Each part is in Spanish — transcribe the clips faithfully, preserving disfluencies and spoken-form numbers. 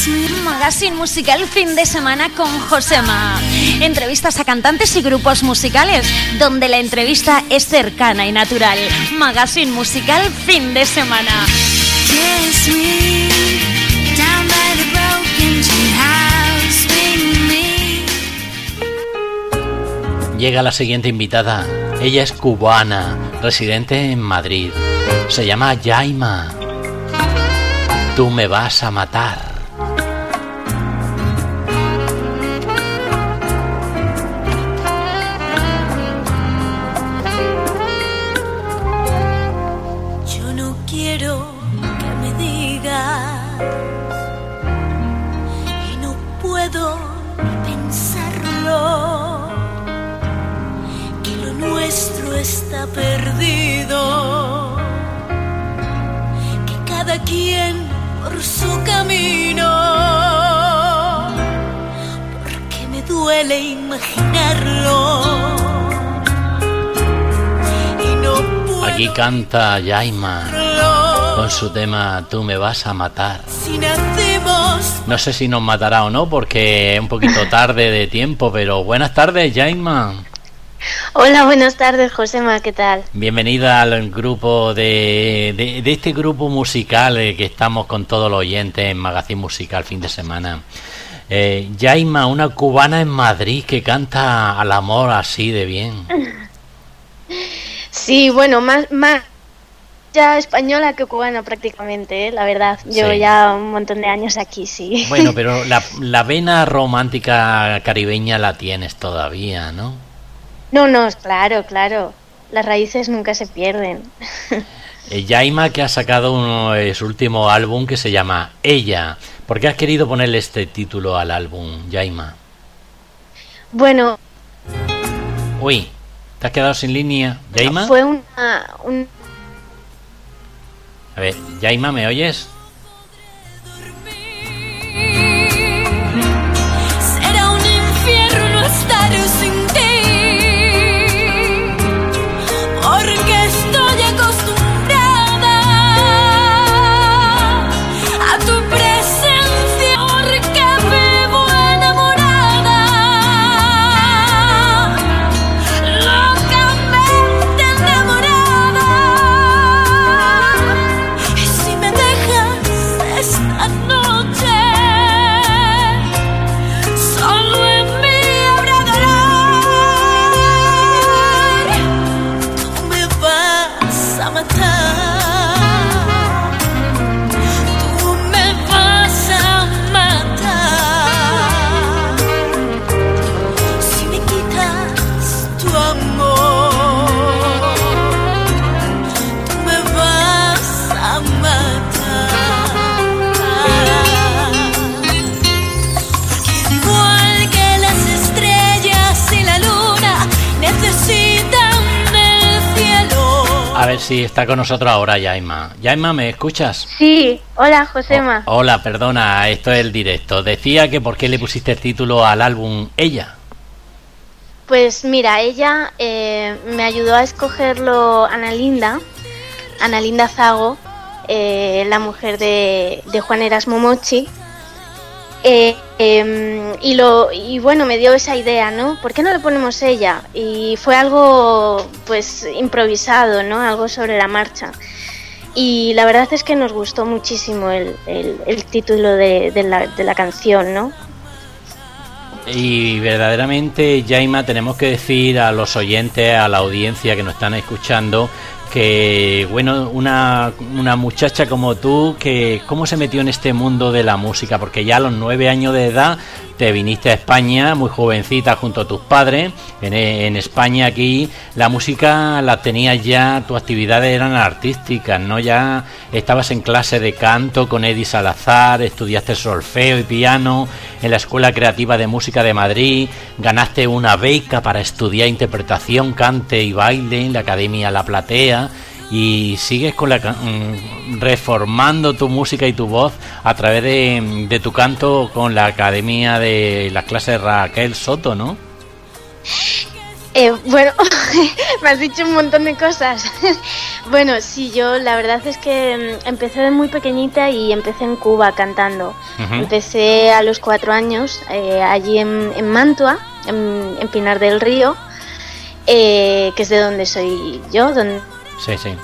Magazine musical fin de semana con Josema. Entrevistas a cantantes y grupos musicales, donde la entrevista es cercana y natural. Magazine musical fin de semana. Llega la siguiente invitada. Ella es cubana, residente en Madrid. Se llama Yaima. Tú me vas a matar. Yo no quiero que me digas y no puedo pensarlo, que lo nuestro está perdido, que cada quien por su camino, porque me duele imaginarlo y no puedo. Aquí canta Yaima con su tema Tú me vas a matar. Si nacemos... No sé si nos matará o no, porque es un poquito tarde de tiempo, pero buenas tardes, Yaima. Hola, buenas tardes, Josema, ¿qué tal? Bienvenida al grupo de, de, de este grupo musical eh, que estamos con todos los oyentes en Magazine Musical fin de semana. Eh, Yaima, una cubana en Madrid que canta al amor así de bien. Sí, bueno, más, más ya española que cubana prácticamente, ¿eh? La verdad. Llevo Sí. ya un montón de años aquí, sí. Bueno, pero la, la vena romántica caribeña la tienes todavía, ¿no? No, no, claro, claro. Las raíces nunca se pierden. Eh, Yaima, que ha sacado uno, eh, su último álbum que se llama Ella. ¿Por qué has querido ponerle este título al álbum, Yaima? Bueno, Uy, ¿te has quedado sin línea, Yaima? fue una... Un... A ver, Yaima, ¿me oyes? Será un infierno estar sin ti, porque estoy acostumbrada a tu presencia, porque vivo enamorada, locamente enamorada. Y si me dejas esta noche, solo en mí habrá dolor. Tú me vas a matar, tú me vas a matar, si me quitas tu amor, tú me vas a matar, porque igual que las estrellas y la luna necesitan del cielo. A ver si está con nosotros ahora Yaima. Yaima, ¿me escuchas? Sí, hola, Josema. Oh, hola, perdona, esto es el directo. Decía que por qué le pusiste el título al álbum Ella. Pues mira, ella eh, me ayudó a escogerlo Ana Linda, Ana Linda Zago, eh, la mujer de, de Juan Erasmo Mochi. Eh, eh, y lo y bueno, me dio esa idea, ¿no? ¿Por qué no le ponemos ella? Y fue algo pues improvisado, ¿no? Algo sobre la marcha. Y la verdad es que nos gustó muchísimo el, el, el título de, de, la, de la canción, ¿no? Y verdaderamente, Yaima, tenemos que decir a los oyentes, a la audiencia que nos están escuchando, que bueno, una, una muchacha como tú, que cómo se metió en este mundo de la música, porque ya a los nueve años de edad te viniste a España, muy jovencita, junto a tus padres. En, en España aquí la música la tenías ya, tus actividades eran artísticas, ¿no? Ya estabas en clase de canto con Eddie Salazar, estudiaste solfeo y piano en la Escuela Creativa de Música de Madrid, ganaste una beca para estudiar interpretación, cante y baile en la Academia La Platea, y sigues con la mm, reformando tu música y tu voz a través de, de tu canto con la Academia de las clases Raquel Soto, ¿no? Eh, bueno, me has dicho un montón de cosas. Bueno, sí, yo la verdad es que mm, empecé de muy pequeñita y empecé en Cuba cantando. Ujú. Empecé a los cuatro años, eh, allí en, en Mantua, en, en Pinar del Río, eh, que es de donde soy yo. Donde... Sí, sí.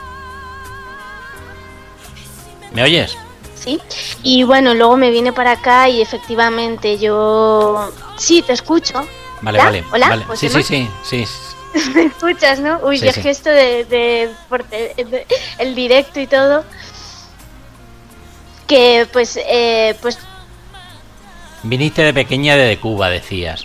¿Me oyes? Sí. Y bueno, luego me vine para acá y efectivamente yo... Sí, te escucho. Vale, ¿Hola? vale. ¿Hola? Vale. Sí, ¿Josema? sí, sí, sí. Me escuchas, ¿no? Uy, Sí, es sí. que esto de, de, por te- de- el directo y todo, que pues eh, pues Viniste de pequeña de Cuba, decías.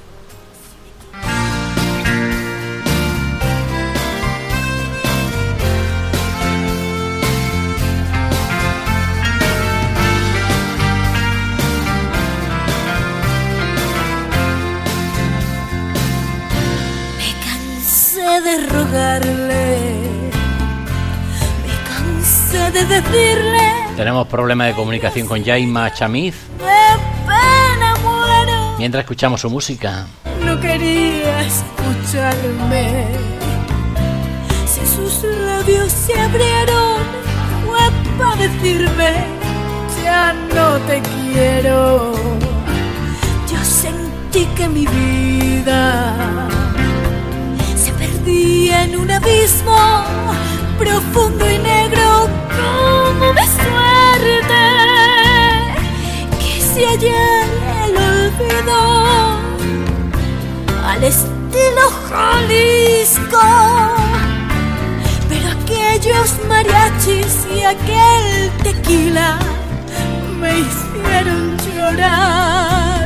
Me cansé de rogarle, me cansé de decirle, Tenemos problemas de comunicación con Yaima Chamiz. de pena muero. Mientras escuchamos su música. No quería escucharme. Si sus labios se abrieron, fue para decirme, ya no te quiero. Yo sentí que mi vida se perdía en un abismo profundo y negro como mi suerte, que se halla en el olvido al estilo Jalisco. Pero aquellos mariachis y aquel tequila me hicieron llorar.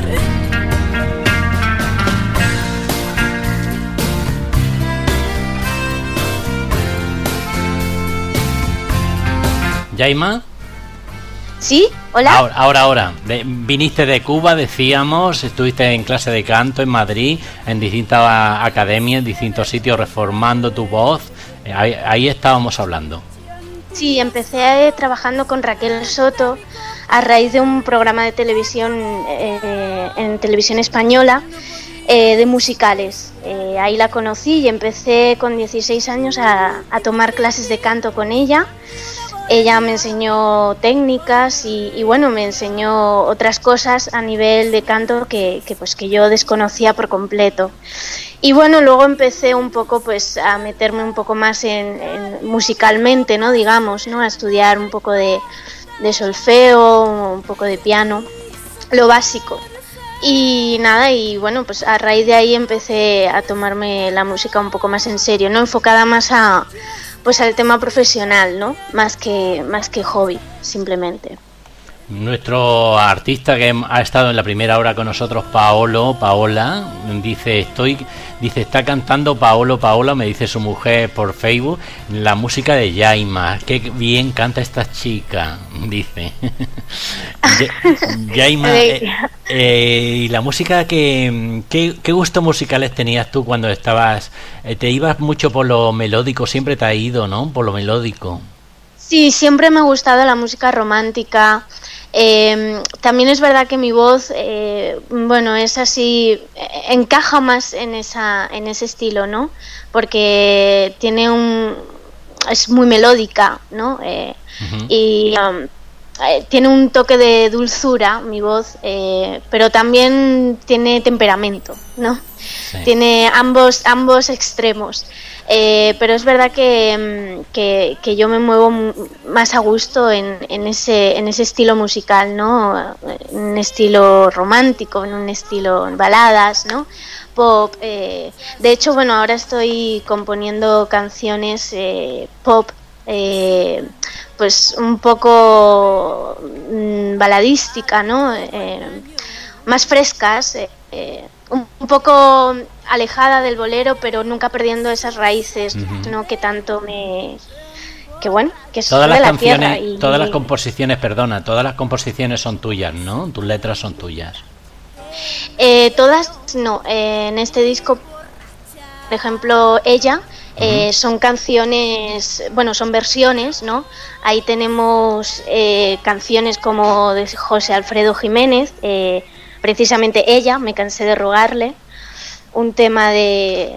Yaima. ¿sí? ¿Hola? Ahora, ahora, ahora. De- viniste de Cuba, decíamos, estuviste en clase de canto en Madrid, en distintas a- academias, en distintos sitios, reformando tu voz. Eh, Ahí, ahí estábamos hablando. Sí, empecé eh, trabajando con Raquel Soto a raíz de un programa de televisión eh, en televisión española eh, de musicales. Eh, ahí la conocí y empecé con dieciséis años a, a tomar clases de canto con ella. Ella me enseñó técnicas y, y bueno, me enseñó otras cosas a nivel de canto que, que, pues, que yo desconocía por completo. Y bueno, luego empecé un poco pues a meterme un poco más en, en musicalmente, ¿no? Digamos, ¿no? A estudiar un poco de, de solfeo, un poco de piano, lo básico. Y nada, y bueno, pues a raíz de ahí empecé a tomarme la música un poco más en serio, ¿no? Enfocada más a pues al tema profesional, ¿no? Más que más que hobby, simplemente. Nuestro artista que ha estado en la primera hora con nosotros, Paolo, Paola, dice, estoy, dice, está cantando Paolo, Paola, me dice su mujer por Facebook, la música de Yaima. Qué bien canta esta chica, dice. Ya- Yaima, eh, eh, y la música que, ¿qué, qué gustos musicales tenías tú cuando estabas, eh, te ibas mucho por lo melódico, siempre te ha ido, ¿no? Por lo melódico. Sí, siempre me ha gustado la música romántica. Eh, también es verdad que mi voz, eh, bueno, es así, eh, encaja más en esa, en ese estilo, ¿no? Porque tiene un, es muy melódica, ¿no? Eh, Ujú. y um, eh, tiene un toque de dulzura, mi voz, eh, pero también tiene temperamento, ¿no? Sí. Tiene ambos, ambos extremos. Eh, pero es verdad que, mm, que, que yo me muevo m- más a gusto en, en, ese, en ese estilo musical, ¿no? En un estilo romántico, en un estilo baladas, ¿no? Pop. Eh. De hecho, bueno, ahora estoy componiendo canciones eh, pop, eh, pues un poco mm, baladística, ¿no? Eh, más frescas, eh, eh, un, un poco alejada del bolero, pero nunca perdiendo esas raíces, Ujú. ¿no? Que tanto me, que bueno, que son Todas de las la canciones, tierra y todas las composiciones, perdona, todas las composiciones son tuyas, ¿no? Tus letras son tuyas. eh, todas no. Eh, en este disco, por ejemplo, ella. Eh, Ujú. son canciones, bueno, son versiones, ¿no? Ahí tenemos eh, canciones como de José Alfredo Jiménez, eh, precisamente ella, me cansé de rogarle, un tema de,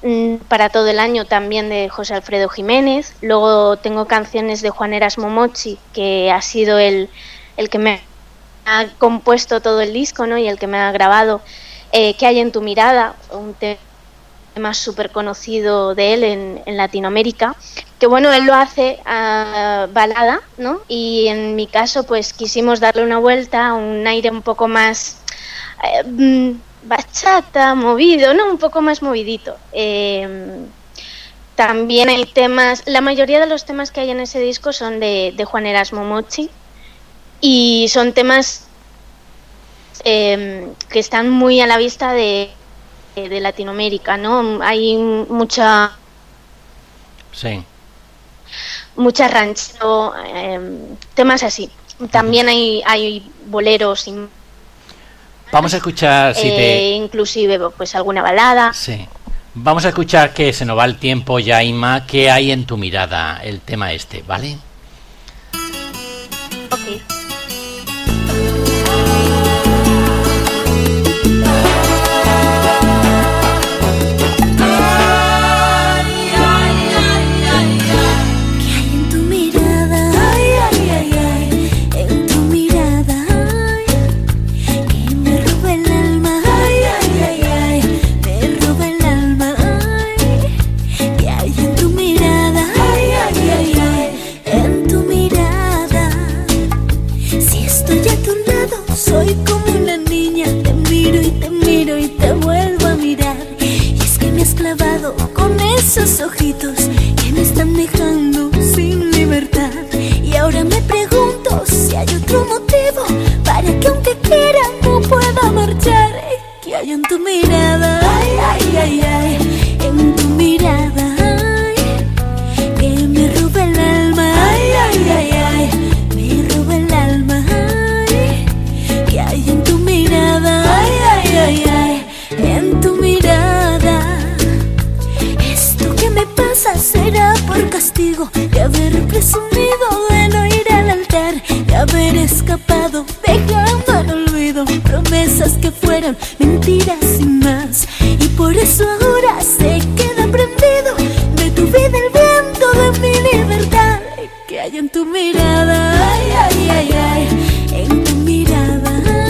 para todo el año también de José Alfredo Jiménez. Luego tengo canciones de Juan Erasmo Mochi, que ha sido el, el que me ha compuesto todo el disco, ¿no? Y el que me ha grabado. Eh, ¿Qué hay en tu mirada? Un tema súper conocido de él en, en Latinoamérica. Que bueno, él lo hace a balada, ¿no? Y en mi caso, pues quisimos darle una vuelta, un aire un poco más eh, bachata, movido, ¿no? Un poco más movidito. Eh, también hay temas, la mayoría de los temas que hay en ese disco son de, de Juan Erasmo Mochi y son temas eh, que están muy a la vista de, de Latinoamérica, ¿no? Hay mucha... Sí. mucha ranchero, eh, temas así. También hay, hay boleros y vamos a escuchar si eh, te... inclusive pues alguna balada. Sí. Vamos a escuchar, que se nos va el tiempo, Yaima. ¿Qué hay en tu mirada? El tema este, ¿vale? Ok. Soy como una niña, te miro y te miro y te vuelvo a mirar. Y es que me has clavado con esos ojitos que me están dejando sin libertad. Y ahora me pregunto si hay otro motivo para que aunque quiera no pueda marchar. ¿Qué hay en tu mirada? Ay, ay, ay, ay, en tu mirada, ay, que me roba el alma. Ay, ay, ay, ay, me roba el alma. ¿Qué hay en tu mirada? Ay, ay, ay, ay, en tu mirada. Esto que me pasa será por castigo de haber presumido de no ir al altar, de haber escapado dejando en olvido promesas que fueron mentiras sin más. Y por eso ahora se queda prendido de tu vida el viento de mi libertad. ¿Qué hay en tu mirada? Ay, ay, ay, ay, en tu mirada.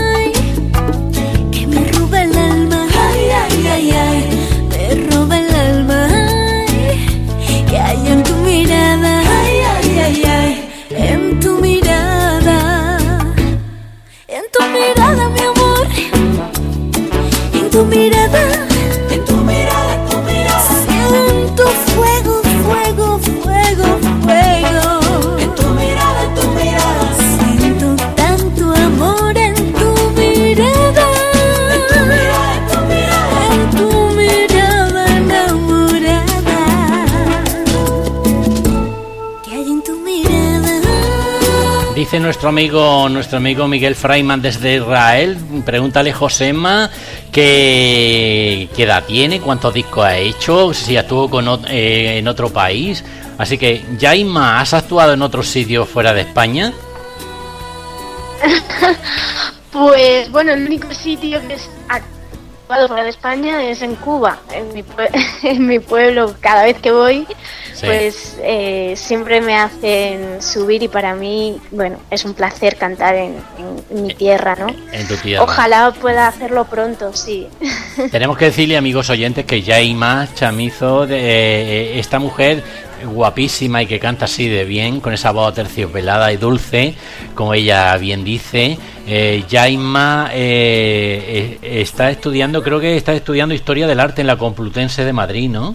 Ay, ay, me roba el alma. Ay, ¿qué hay en tu mirada? Ay, ay, ay, ay, en tu mirada. En tu mirada, mi amor. En tu mirada. En tu mirada, en tu mirada. Siento fuego, fuego, fuego, fuego. En tu mirada, en tu mirada. Siento tanto amor en tu mirada. En tu mirada, en tu mirada. En tu mirada enamorada. ¿Qué hay en tu mirada? Dice nuestro amigo nuestro amigo Miguel Freiman desde Israel. Pregúntale, Josema, qué, qué edad tiene, cuántos discos ha hecho, si actuó con, eh, en otro país. Así que, Yaima, ¿has actuado en otros sitios fuera de España? Pues bueno, el único sitio que es actuado fuera de España es en Cuba, en mi, pue- en mi pueblo. Cada vez que voy, Sí. pues eh, siempre me hacen subir y para mí, bueno, es un placer cantar en, en- en mi tierra, ¿no? En tu tierra. Ojalá pueda hacerlo pronto, sí. Tenemos que decirle, amigos oyentes, que Yaima Chamizo, de, eh, esta mujer guapísima y que canta así de bien, con esa voz terciopelada y dulce, como ella bien dice. eh, Yaima eh, eh, está estudiando, creo que está estudiando Historia del Arte en la Complutense de Madrid, ¿no?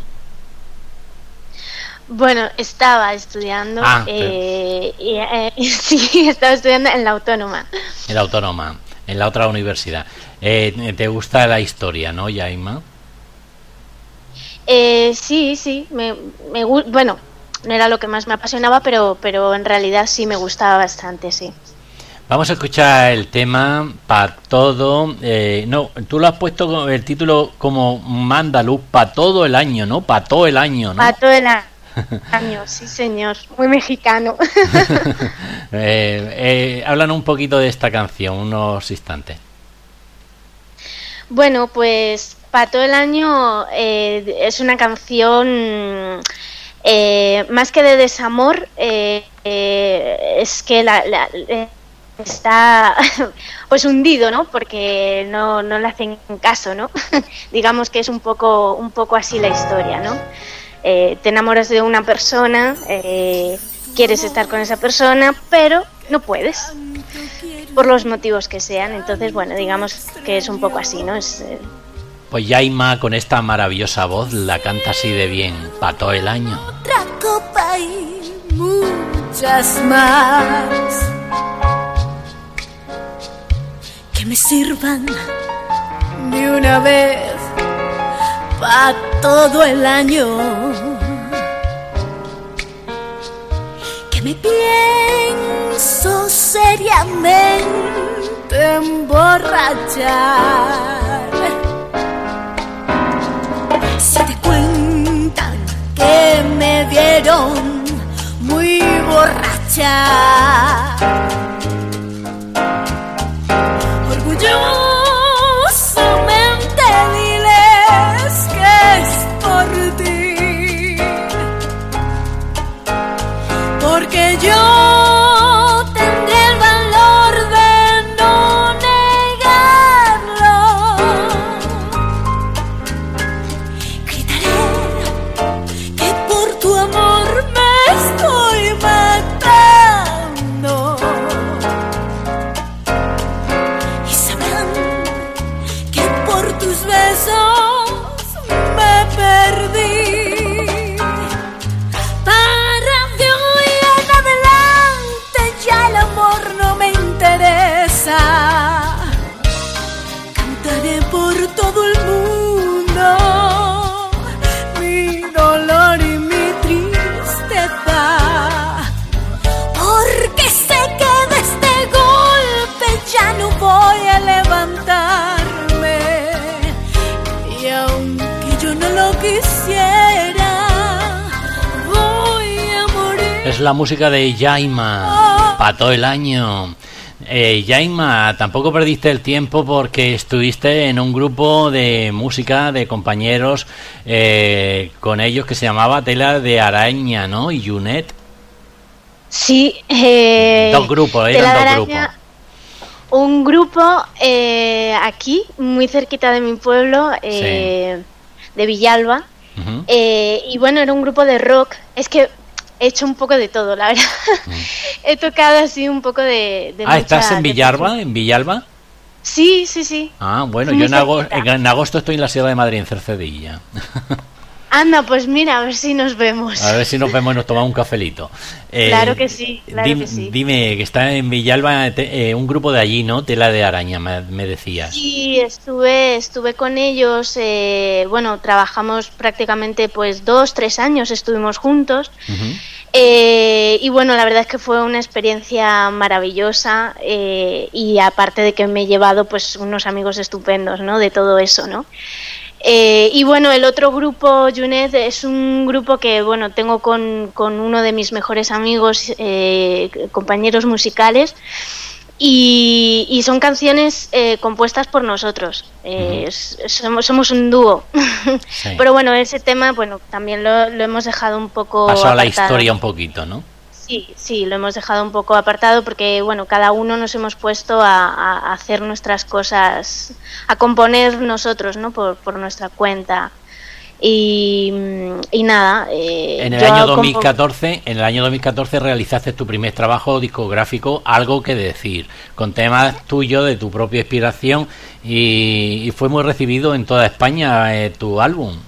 Bueno, estaba estudiando, Ah, eh, y, eh, sí, estaba estudiando en la Autónoma. En la Autónoma, en la otra universidad. Eh, ¿Te gusta la historia, no, Yaima? Eh, sí, sí, me, me gu- bueno, no era lo que más me apasionaba, pero, pero en realidad sí me gustaba bastante, sí. Vamos a escuchar el tema Pa' Todo. Eh, no, tú lo has puesto con el título como Mandaluz, Pa' Todo el año, ¿no? Pa' todo el año, ¿no? Para todo el año, sí señor, muy mexicano. eh, eh, háblanos un poquito de esta canción, unos instantes. Bueno, pues para todo el año eh, es una canción eh, más que de desamor, eh, eh, es que la, la, eh, está pues hundido, ¿no? Porque no, no le hacen caso, ¿no? Digamos que es un poco, un poco así la historia, ¿no? Eh, te enamoras de una persona, eh, quieres estar con esa persona, pero no puedes, por los motivos que sean. Entonces, bueno, digamos que es un poco así, ¿no? Es, eh... Pues Yaima, con esta maravillosa voz, la canta así de bien, pa' todo el año. Otra copa y muchas más que me sirvan de una vez pa' todo el año, que me pienso seriamente emborrachar. Si te cuentan que me vieron muy borracha, orgullosamente diles que es por ti, porque yo tendré el valor de no negarlo. Gritaré que por tu amor me estoy matando, y sabrán que por tus besos me perdí. Para de hoy en adelante ya el amor no me interesa. Cantaré por todo el mundo mi dolor y mi tristeza, porque sé que de este golpe ya no voy a levantarme, y aunque yo no lo quisiera, voy a morir. Es la música de Yaima, pa' todo el año. Eh, Yaima, tampoco perdiste el tiempo porque estuviste en un grupo de música de compañeros eh, con ellos que se llamaba Tela de Araña, ¿no? Y Junet. Sí, eh, Dos grupos, Tela eran de dos Araña, grupos. un grupo eh, aquí, muy cerquita de mi pueblo, eh, de Villalba. Ujú. Eh, y bueno, era un grupo de rock. Es que he hecho un poco de todo, la verdad. Mm. He tocado así un poco de, de Ah, mucha- ¿estás en de- Villalba? ¿En Villalba? Sí, sí, sí. Ah, bueno, Muy yo en, ago- cerquita. en agosto estoy en la Sierra de Madrid, en Cercedilla. Anda, pues mira, a ver si nos vemos. A ver si nos vemos y nos tomamos un cafelito. Eh, Claro que sí, claro dim- que sí. Dime, que está en Villalba te- eh, un grupo de allí, ¿no? Tela de Araña, me, me decías. Sí, estuve, estuve con ellos, eh, bueno, trabajamos prácticamente pues dos, tres años, estuvimos juntos. Ujú. Eh, y bueno, la verdad es que fue una experiencia maravillosa, eh, y aparte de que me he llevado pues unos amigos estupendos, ¿no? De todo eso, ¿no? Eh, y bueno, el otro grupo, Junet, es un grupo que bueno tengo con, con uno de mis mejores amigos, eh, compañeros musicales, y, y son canciones eh, compuestas por nosotros. Eh, Ujú. es- somos, somos un dúo. Sí. Pero bueno, ese tema bueno también lo, lo hemos dejado un poco Pasó a la apartado. historia un poquito, ¿no? Sí, sí, lo hemos dejado un poco apartado porque, bueno, cada uno nos hemos puesto a, a hacer nuestras cosas, a componer nosotros, ¿no? Por, por nuestra cuenta. Y, y nada. Eh, En el yo año compo- dos mil catorce, en el año dos mil catorce realizaste tu primer trabajo discográfico, Algo que decir, con temas tuyos de tu propia inspiración y, y fue muy recibido en toda España eh, tu álbum.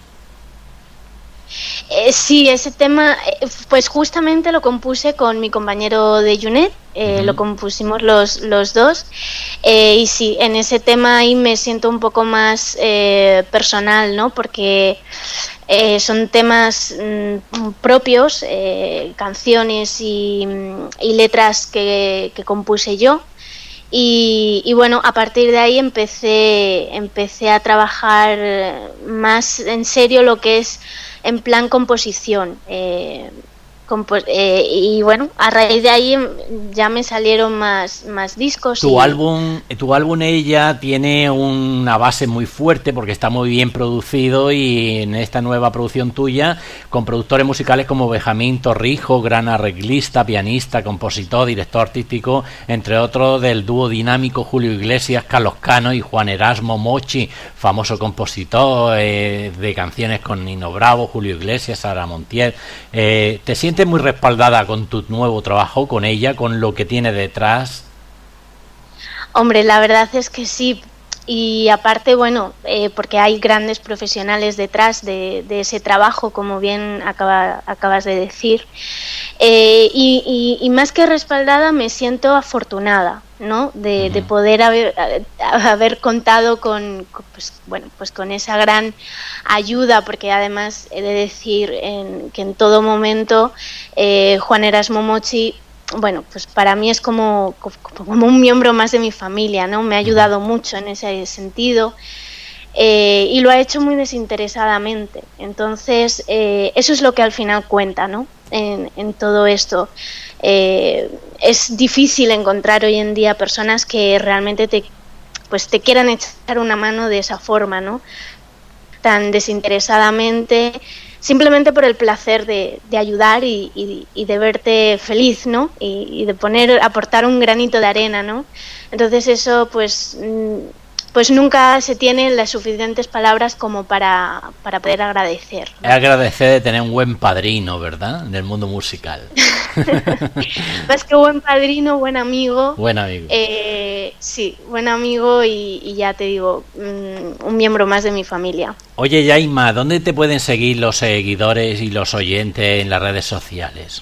Eh, sí, ese tema, eh, pues justamente lo compuse con mi compañero de Junet, eh, Ujú. lo compusimos los, los dos, eh, y sí, en ese tema ahí me siento un poco más eh, personal, ¿no? Porque eh, son temas mm, propios, eh, canciones y, y letras que, que compuse yo. Y, y bueno, a partir de ahí empecé, empecé a trabajar más en serio lo que es en plan composición. Eh, Compo- eh, y bueno, a raíz de ahí ya me salieron más, más discos. Tu y... álbum, tu álbum ella tiene una base muy fuerte porque está muy bien producido, y en esta nueva producción tuya, con productores musicales como Benjamín Torrijos, gran arreglista, pianista, compositor, director artístico, entre otros del dúo dinámico Julio Iglesias, Carlos Cano y Juan Erasmo Mochi, famoso compositor eh, de canciones con Nino Bravo, Julio Iglesias, Sara Montiel. Eh, ¿Te sientes muy respaldada con tu nuevo trabajo, con ella, con lo que tiene detrás? Hombre, la verdad es que sí. Y aparte, bueno, eh, porque hay grandes profesionales detrás de, de ese trabajo, como bien acaba, acabas de decir. Eh, y, y, y más que respaldada, me siento afortunada, ¿no? De, uh-huh. de poder haber, haber contado con, pues, bueno, pues con esa gran ayuda, porque además he de decir en, que en todo momento eh, Juan Erasmo Mochi, bueno, pues para mí es como, como un miembro más de mi familia, ¿no? Me ha ayudado mucho en ese sentido, eh, y lo ha hecho muy desinteresadamente. Entonces, eh, eso es lo que al final cuenta, ¿no? En, en todo esto. Eh, es difícil encontrar hoy en día personas que realmente te, pues te quieran echar una mano de esa forma, ¿no? Tan desinteresadamente, simplemente por el placer de, de ayudar y, y, y de verte feliz, ¿no? Y, y de poner, aportar un granito de arena, ¿no? Entonces eso, pues, pues nunca se tienen las suficientes palabras como para, para poder agradecer, ¿no? Es agradecer de tener un buen padrino, ¿verdad? En el mundo musical. Más que buen padrino, buen amigo. Buen amigo. Eh, sí, buen amigo y, y ya te digo, um, un miembro más de mi familia. Oye, Yaima, ¿dónde te pueden seguir los seguidores y los oyentes en las redes sociales?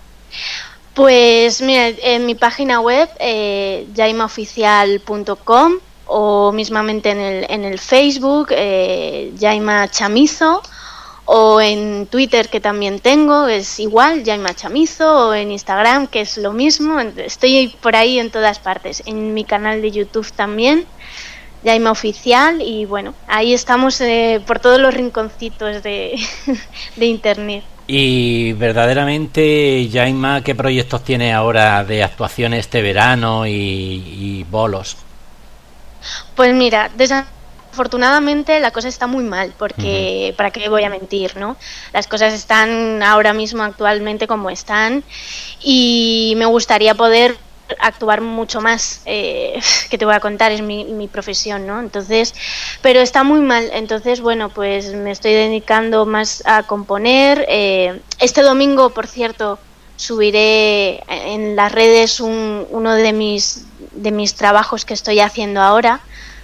Pues mira, en mi página web, eh, yaima oficial punto com, o mismamente en el, en el Facebook, eh, Yaima Chamizo, o en Twitter, que también tengo, es igual, Yaima Chamizo, o en Instagram, que es lo mismo. Estoy por ahí en todas partes, en mi canal de YouTube también, Yaima Oficial, y bueno, ahí estamos eh, por todos los rinconcitos de, de internet. Y verdaderamente, Yaima, ¿qué proyectos tiene ahora de actuación este verano y, y bolos? Pues mira, desafortunadamente la cosa está muy mal, porque uh-huh. ¿para qué voy a mentir, no? Las cosas están ahora mismo actualmente como están, y me gustaría poder actuar mucho más, eh, que te voy a contar, es mi, mi profesión, ¿no? Entonces, pero está muy mal. Entonces, bueno, pues me estoy dedicando más a componer. Eh, este domingo, por cierto, subiré en las redes un, uno de mis de mis trabajos que estoy haciendo ahora,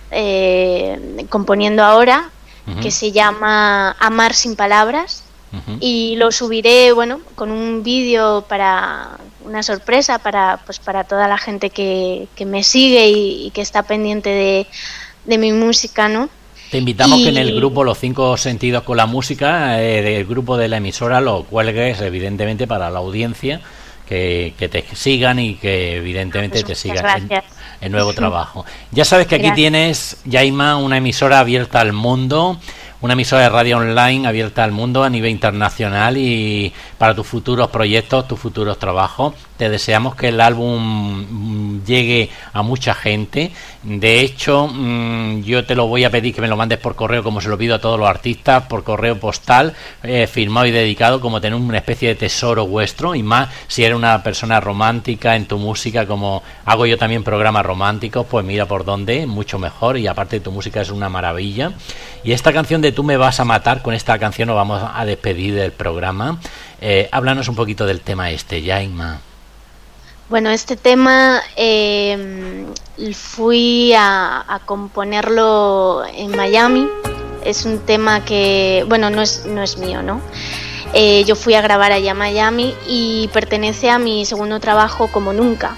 eh, componiendo ahora, uh-huh. que se llama Amar sin palabras, uh-huh. y lo subiré, bueno, con un vídeo para una sorpresa para pues para toda la gente que, que me sigue y, y que está pendiente de, de mi música, ¿no? Te invitamos y... que en el grupo Los Cinco Sentidos con la Música, eh, del grupo de la emisora, lo cuelgues, evidentemente, para la audiencia, que, que te sigan y que evidentemente pues te sigan en el nuevo trabajo. Ya sabes que aquí Gracias. Tienes, Yaima, una emisora abierta al mundo, una emisora de radio online abierta al mundo a nivel internacional, y para tus futuros proyectos, tus futuros trabajos. Te deseamos que el álbum llegue a mucha gente. De hecho, yo te lo voy a pedir que me lo mandes por correo, como se lo pido a todos los artistas, por correo postal, eh, firmado y dedicado, como tener una especie de tesoro vuestro, y más si eres una persona romántica en tu música, como hago yo también programas románticos, pues mira por dónde, mucho mejor, y aparte tu música es una maravilla. Y esta canción de Tú me vas a matar, con esta canción nos vamos a despedir del programa. Eh, háblanos un poquito del tema este, Yaima. Bueno, este tema eh, fui a, a componerlo en Miami. Es un tema que, bueno, no es, no es mío, ¿no? Eh, yo fui a grabar allá a Miami y pertenece a mi segundo trabajo, Como Nunca.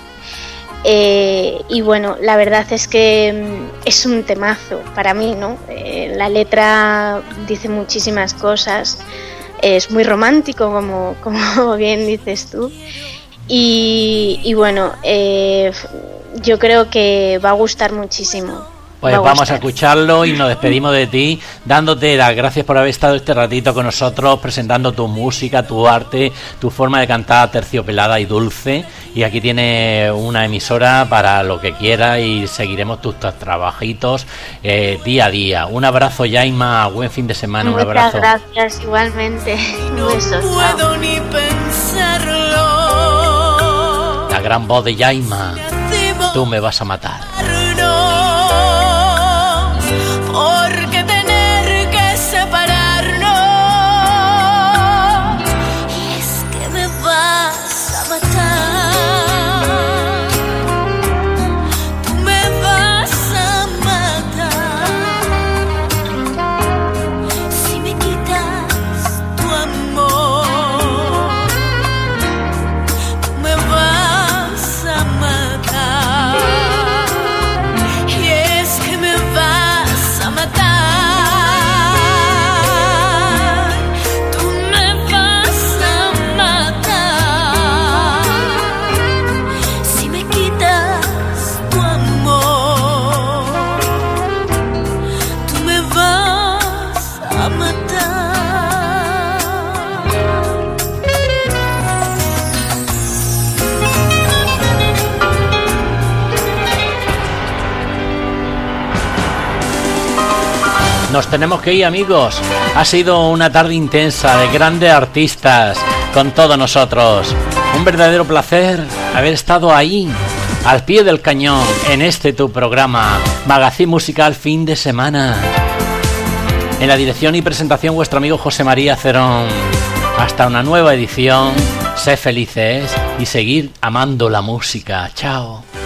Eh, y bueno, la verdad es que es un temazo para mí, ¿no? Eh, la letra dice muchísimas cosas, es muy romántico, como, como bien dices tú. Y, y bueno, eh, yo creo que va a gustar muchísimo. Pues va a vamos gustar. a escucharlo y nos despedimos de ti, dándote las gracias por haber estado este ratito con nosotros, presentando tu música, tu arte, tu forma de cantar terciopelada y dulce. Y aquí tienes una emisora para lo que quieras y seguiremos tus, tus trabajitos eh, día a día. Un abrazo, Yaima, buen fin de semana, Muchas un abrazo. gracias, igualmente. No Besos, chao. puedo ni pensarlo. La gran voz de Yaima, Hacemos tú me vas a matar. porque tener que separarnos. Y es que me vas a matar. Tú me vas a matar si me quitas tu amor. Tú me vas a matar. Y es que me vas a matar. Tú me vas a matar si me quitas tu amor. Tú me vas a matar. Nos tenemos que ir, amigos. Ha sido una tarde intensa de grandes artistas con todos nosotros. Un verdadero placer haber estado ahí, al pie del cañón, en este tu programa, Magazine Musical Fin de Semana. En la dirección y presentación, vuestro amigo José María Cerón. Hasta una nueva edición. Sed felices y seguir amando la música. Chao.